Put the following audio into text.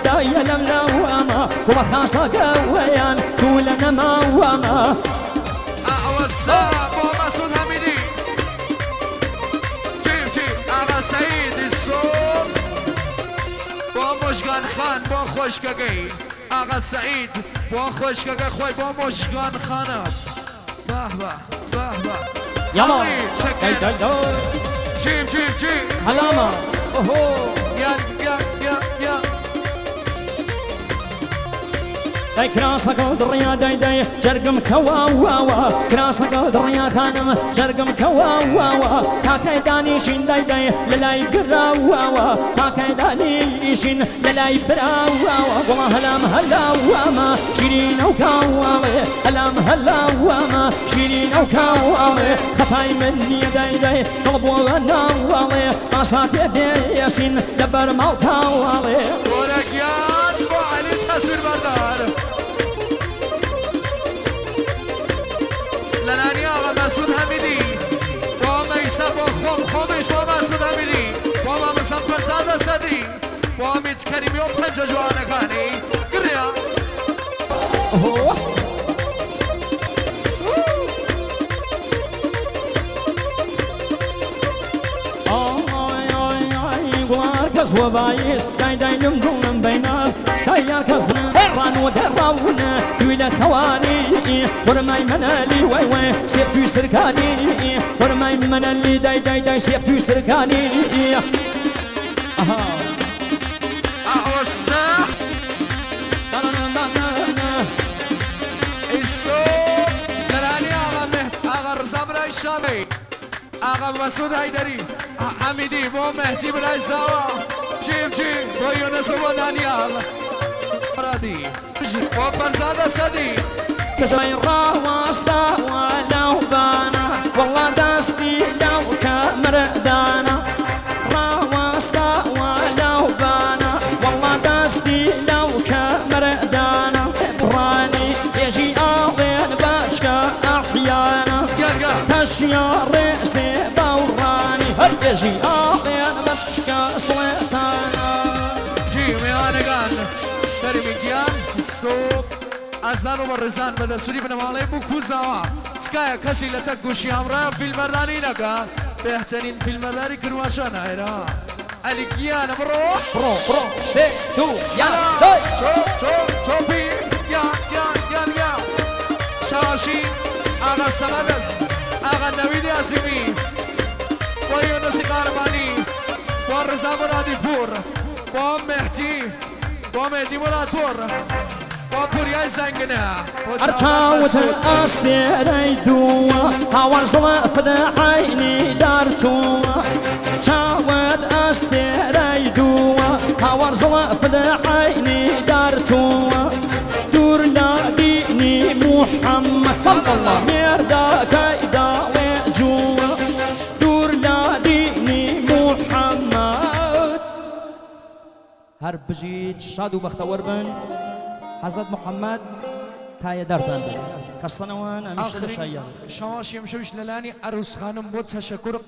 دايا لم نوما وخاصة قويان تولنا موما وسام ومسعود حمیدی جیم آقا سعید الصوم با مشگان خان با خوشگگی آقا سعید با خوشگگی خوی با مشگان خانم به به يلا جیم هلاما یا داي كراسك ودريا داي جرقم كواوا كراسك ودريا خانم جرقم كواوا تاكي دانيشين داي للاي براوا تاكي دانيشين للاي براوا والله هلا شيرين وكواوا هلا شيرين وكواوا خطاي مني داي طلبوا نواوا قصات ياسين دبر مالكواوا ورقيان بو علي تصوير بردار لنانی آقا مسعود حمیدی با میسا با خامش با مسعود حمیدی با مسافر زاد صدی با امید کریمی و پنج جوانگانی گریا كاس وبايس داي نمدون بينا داي كاس ران ودراونا ولا ثواني ورماي منالي وي سيفتو سركاني ورماي منالي داي سيفتو سركاني الصح الصوت لراني آغا رزا برای شامی آقا مسعود حیدری حمیدی با مهدی برای زوا جیم با یونس و دانیال رادی با فرزاد صدی كجاي راوستا ولو بانا والله دستي لو كمردانا راوستا ولو بانا والله دستي لو كمردانا براني يجي آوين باشكا أحيانا تشيا رئيسي بوراني يجي آوين باشكا سلطانا جيم يا نگان ترمیگیان صبح ازان و رزان به دستوری بنماله بکوزاوا چکایا کسی لطک گوشی همراه فیلم برداری نکا بهترین فیلم برداری کرواشان ایران علی گیان برو سه دو یلا دای چوپی یا شواشی آقا سمدد آقا نوید عظیمی با یونس قاربانی با رضا مرادی پور با مهدی مراد پور با پوریای زنگنه ارتاوت الاستيري دوا هاور صلافد عيني دارتوا ارتاوت الاستيري دوا هاور صلافد عيني دارتوا دور لا ديني محمد صلى الله ميردا كايدا وجوا دور لا ديني محمد هر بجيت شادو بختور بن حضرت محمد تای درتند خستانوان همیشه شاید شما شیمشوش للانی عروس خانم بود تشکر